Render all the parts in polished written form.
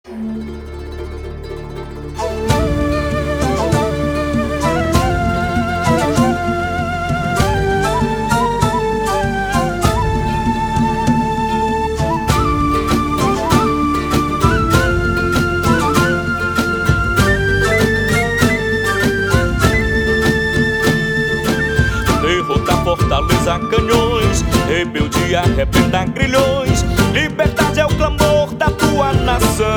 Derrotar Fortaleza, canhões, rebeldia, arrebentar grilhões. Liberdade é o clamor da tua nação.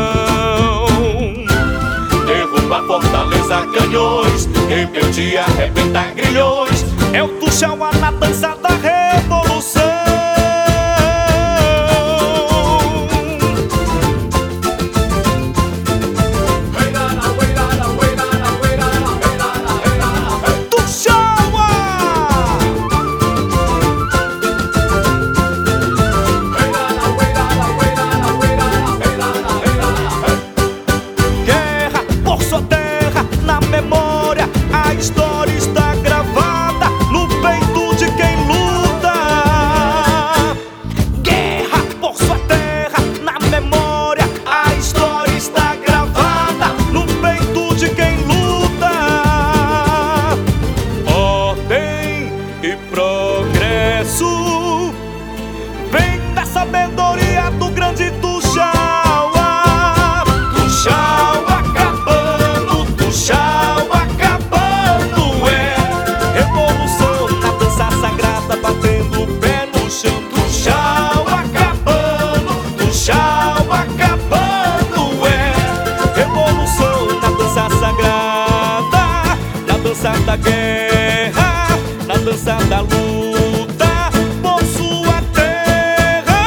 Derrubar Fortaleza, canhões, rebeldia, arrebentar grilhões. É o Tuxauá na dança da revolução. A história está gravada no peito de quem luta. Guerra por sua terra, na memória. A história está gravada no peito de quem luta. Ordem e progresso vem da sabedoria do grande Tuxauá. Tuxauá acabando, Tuxauá batendo o pé no chão. Tuxauá acabando, Tuxauá acabando. É revolução na dança sagrada, na dança da guerra, na dança da luta por sua terra.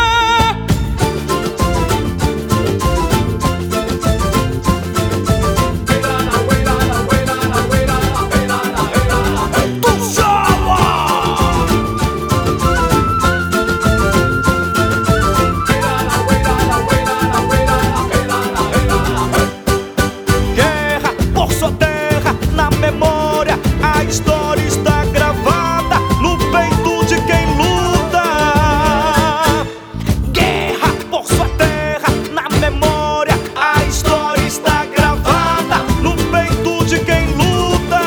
Na memória, a história está gravada no peito de quem luta. Guerra por sua terra, na memória, a história está gravada no peito de quem luta.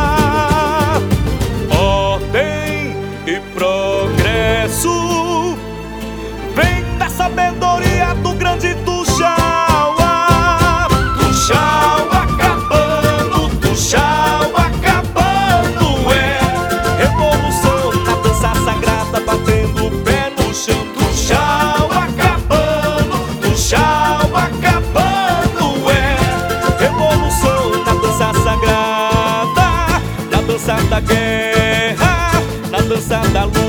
Ordem e progresso vem da sabedoria do grande Tuxauá. Tuxauá acabando, Tuxauá acabando. É revolução na dança sagrada, batendo o pé no chão. Tuxauá acabando, Tuxauá acabando. É revolução na dança sagrada, na dança da guerra, na dança da luta.